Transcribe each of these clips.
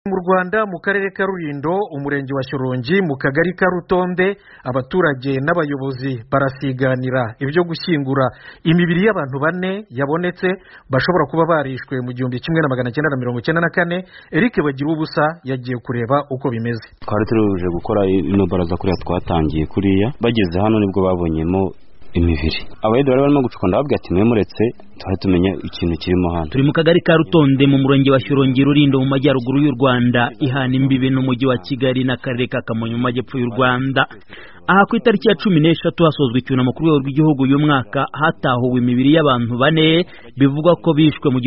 Mu Rwanda mu karere ka Rulindo umurenge wa Shyorongi mu kagari ka Rutonde abaturage n'abayobozi barasiganira ibyo gushyingura imibiri y'abantu bane yabonetse bashobora kuba barishwe mu 1994. Eric Bagirubusa yagiye kureba uko bimeze. Twari turuje gukora ino baraza kuriya twatangiye kuriya bageze hano nibwo babonyemo imibiri. Abayede bari barimo gucukunda babwiye ati mwe muretse tumenya ikintu kirimo hano. Turi mu kagari ka Rutonde mu murenge wa Shyorongi Rulindo mu majyaruguru y'u Rwanda ihana imbibe n'umujyi wa Kigali n'akarere ka Kamonyi mu majyepfo y'u Rwanda. Aha ku itariki ya 13 hasozwe icyunamo ku rwego rw'igihugu uyu mwaka hatahuwe imibiri y'abantu bane bivugwa ko bishwe mu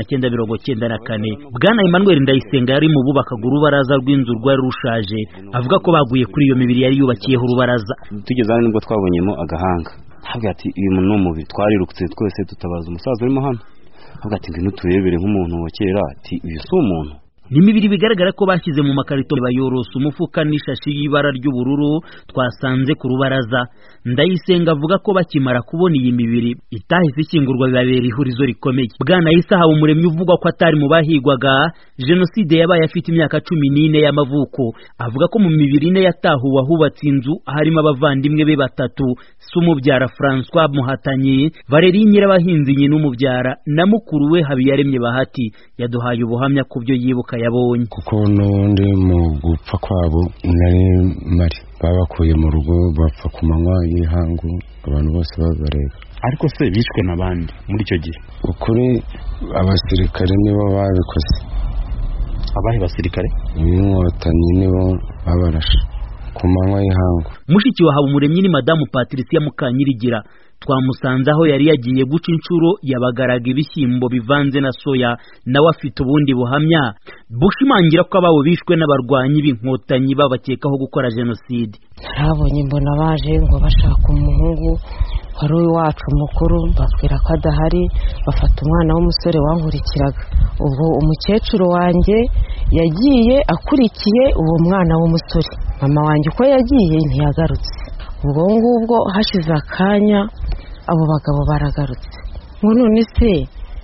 1994. Bwana Emmanuel Ndayisenga yari mu bubakaga urubaraza rw'inzu rwari rushaje avuga ko baguye kuri iyo mibiri yari yubakiyeho urubaraza. Tugeze hano nibwo twabonyemo agahanga. Havuga ati uyu muntu n'umubi twarirukutse twese tutabaza umusaza urimo hano. Havuga ati ngwino turebere nk'umuntu wa kera ati uyu si umuntu. Nimibiri bigaragara ko bashyize mu makarito bayorosa umufuka n'ishashi y'ibara ry'ubururu twasanze ku rubaraza. Ndayisenga avuga ko bakimara kubona iyi mibiri itahise ikingurwa bibabera ihurizo rikomeye. Bwana Isa Habumuremyi uvuga ko atari mu bahigwaga jenoside yabaye afite imyaka 14 y'amavuko avuga ko mu mibiri ine yatahuwe ahubatse inzu harimo abavandimwe be batatu Sumubyara François Muhatanyi, Valerie Nyirabahinzi nyine umubyara na mukuru we Habiyaremye Bahati yaduhaye ubuhamya ku byo yibuka yabonye. Kuko n'undi mu gupfa kwabo nari mari babakuye mu rugo bapfa ku manywa y'ihangu abantu bose babareba. Ariko se bishwe n'abandi muri icyo gihe? Ukuri abasirikare nibo babikoze. Abahe basirikare? Inkotanyi nibo babarashe ku manywa y'ihangu. Mushiki wa Habumuremyi ni Madamu Patricia Mukanyirigira. Twamusanze aho yari yagiye guca inshuro yabagaraga ibishyimbo bivanze na soya nawe afite ubundi buhamya bushimangira ko ababo bishwe n'abarwanyi b'inkotanyi babakekaho gukora jenoside. Narabonye mbona baje ngo bashaka umuhungu wari uwacu mukuru babwira ko adahari bafata umwana w'umusore wankurikiraga. Ubwo umukecuru wanjye yagiye akurikiye uwo mwana w'umusore. Mama wanjye uko yagiye ntiyagarutse. Ubwo ngubwo hashize akanya abo bagabo baragarutse ngo none se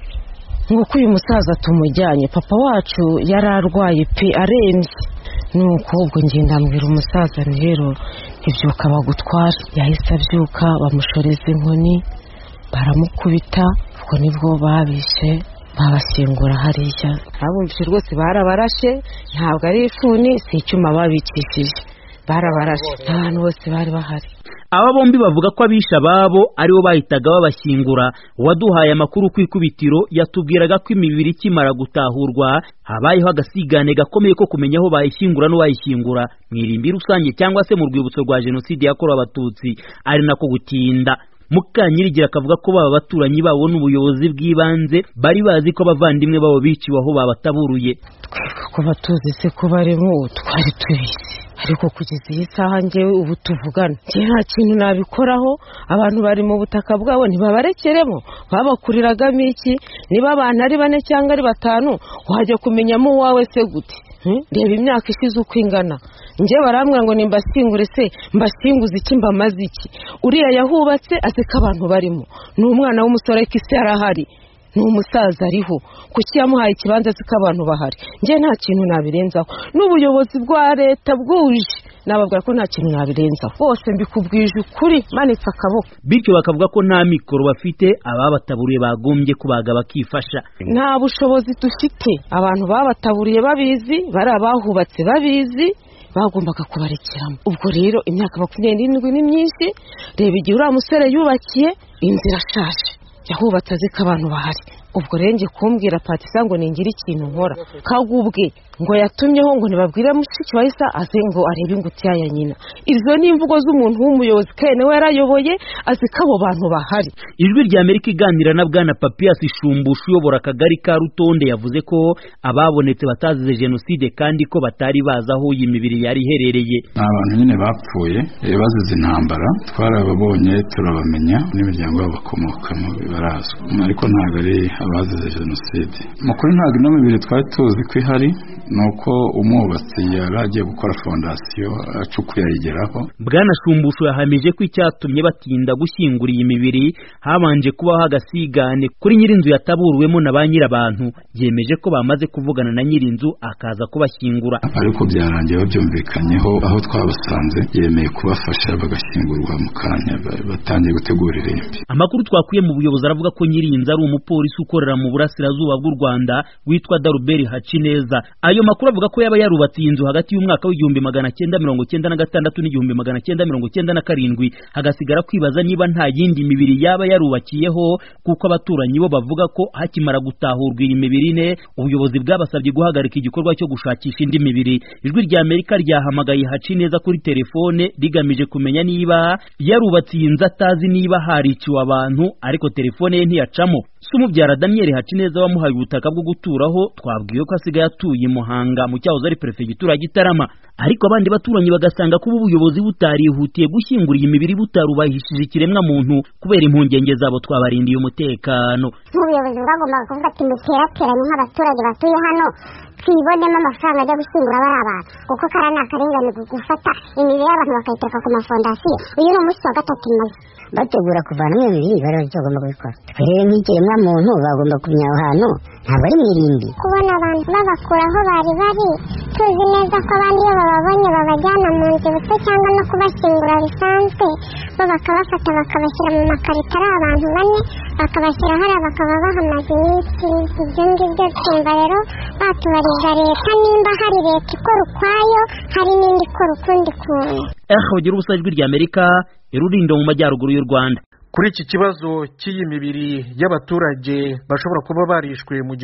ngo ko uyu musaza tumujyanye papa wacu yararwaye pe arembye. Nuko ubwo ngenda mbwira umusaza rero ibyuka bagutwara. Yahise abyuka bamushoreza inkoni baramukubita. Ubwo nibwo babishe babashyingura hariya. Abumvise rwose barabarashe ntabwo ari ifuni si icyuma babicishije barabarashe abantu bose bari bahari. Aba bombi bavuga ko abisha babo aribo bahitaga babashyingura. Waduhaye amakuru ku ikubitiro yatubwiraga ko imibiri kimara gutahurwa habayeho agasigane gakomeye ko kumenya aho bayishyingura n'uwayishyingura mwirimbi rusange cyangwa se mu rwibutso rwa jenoside yakorewe abatutsi ari nako gutinda. Mukanyirigira akavuga ko baba baturanyi babo n'ubuyobozi bw'ibanze bari bazi ko abavandimwe babo biciwe aho babataburuye. Ko batuzi se ko barimo twari tubizi ariko kugeza iyi saha njyewe ubu tuvugana njye nta kintu nabikoraho. Abantu bari mu butaka bwabo ntibabarekeremo babakuriragamo iki? Niba abantu ari 4 cyangwa ari 5 wajya kumenyamo uwawe se gute? Reba imyaka ishize uko ingana. Njye barambwira ngo nimbasingure se mbasinguza iki mbamaze iki? Uriya yahubatse azi ko abantu barimo ni umwana w'umusore kisi yarahari ni umusaza ariho kuki yamuhaye ikibanza ziko abantu bahari. Njye nta kintu nabirenzaho n'ubuyobozi bwa leta bwuje nababwira ko nta kintu nabirenzaho bose mbikubwije ukuri manitse akaboko. Bityo bakavuga ko nta mikoro bafite ababataburiye bagombye kubaga bakifasha. Nta bushobozi dufite. Abantu babataburiye babizi bari abahubatse babizi bagombaga kubarekeramo. Ubwo rero imyaka 27 ni myinshi. Reba igihe uriya musore yubakiye inzira ashaje yahubatse azi ko abantu bahari. Ubwo renge kumbwira Patisa ngo ningira ikintu nkora kagubwe ngo yatumyeho ngo nibabwire mushiki wa Isa aze ngo arebe ingutiya ya nyina. Izo ni imvugo z'umuntu w'umuyobozi kene we yarayoboye azi ko abo bantu bahari. Ijwi rya Amerika iganira na Bwana Papias Shumbushu uyobora akagari ka Rutonde yavuze ko ababonetse batazize jenoside kandi ko batari baza aho iyi mibiri yari iherereye. Abantu nyine bapfuye bazize intambara twarababonye turabamenya n'imiryango yabo bakomokamo barazwi ariko ntabwo ari abazize jenoside. Mu kuri ntabwo ino mibiri twari tuzi ko ihari, nuko umwubatsi yari agiye gukora fondasiyo acukuye ayigeraho. Bwana Shumbusho yahamije ko icyatumye batinda gushyingura iyi mibiri habanje kubaho agasigane kuri nyirinzu yataburuwemo na ba nyirabantu. Yemeje ko bamaze kuvugana na nyirinzu akaza kubashyingura, ariko byarangiye babyumvikanyeho, aho twabasanze yemeye kubafasha bagashyingurwa mu kanya batangiye gutegura irimbi. Amakuru twakuye mu buyobozi aravuga ko nyirinzu ari umupolisi ukorera mu burasirazuba bw'u Rwanda witwa Daruberi Hacineza. Ayo makuru avuga ko yaba yarubatse inzu hagati y'umwaka w'1996 n'1997, hagasigara kwibaza niba nta yindi mibiri yaba yarubakiyeho, kuko abaturanyi bo bavuga ko hakimara gutahurwa iyi mibiri ine ubuyobozi bwabasabye guhagarika igikorwa cyo gushakisha indi mibiri. Ijwi rya Amerika ryahamagaye Hacineza kuri telefone rigamije kumenya niba yarubatse iyi nzu atazi niba hariciwe abantu, ariko telefone ye ntiyacamo. Sumubyara Daniel Hacineza wamuhaye ubutaka bwo guturaho twabwiye ko asigaye atuye i Muhanga mu cyahoze ari perefegitura ya Gitarama, ariko abandi baturanyi bagasanga ko ubuyobozi butarihutiye gushyingura iyi mibiri butarubahishije ikiremwa muntu kubera impungenge zabo twabarindiye umutekano. Ubuyobozi bwagombaga kuvuga ati muterateranye nk'abaturage batuye hano twibonemo amafaranga ajya gushyingura bari abantu, kuko kara ni akarengane gufata imibiri y'abantu bakayitereka ku mafondasiyo. Uyu ni umunsi wa 3 maze bategura kuvanamo imibiri, bari bagomba kubikora. Rero nk'ikiremwa muntu bagomba kumenya aho hantu ntabwo ari mwirindi. Kubona abantu babakura aho bari tuzi neza ko abandi iyo bababonye babajyana mu nzibutso cyangwa no kubashyingura bisanzwe, bo bakabafata bakabashyira mu makarito ari abantu 4, bakabashyira hariya bakaba bahamaze iminsi. Ibyo ngibyo twumva rero batubariza leta nimba hari leta ikora ukwayo, hari n'indi ikora ukundi kuntu. Bagira ubusa Ijwi rya Amerika Rulindo mu majyaruguru y'u Rwanda. Kuri iki kibazo cy'iyi mibiri y'abaturage bashobora kuba barishwe mu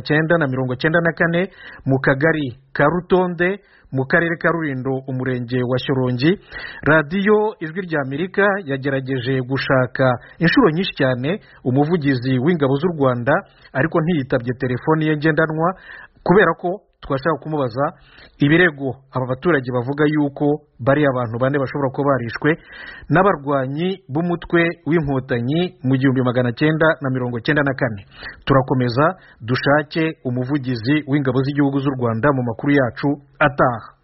1994 mu kagari ka Rutonde mu karere ka Rulindo umurenge wa Shyorongi, radiyo Ijwi rya Amerika yagerageje gushaka inshuro nyinshi cyane umuvugizi w'ingabo z'u Rwanda, ariko ntiyitabye telefoni ye ngendanwa kubera ko twashaka kumubaza ibirego aba baturage bavuga yuko bari abantu 4 bashobora kuba barishwe n'abarwanyi b'umutwe w'inkotanyi mu 1994. Turakomeza dushake umuvugizi w'ingabo z'igihugu z'u Rwanda mu makuru yacu ataha.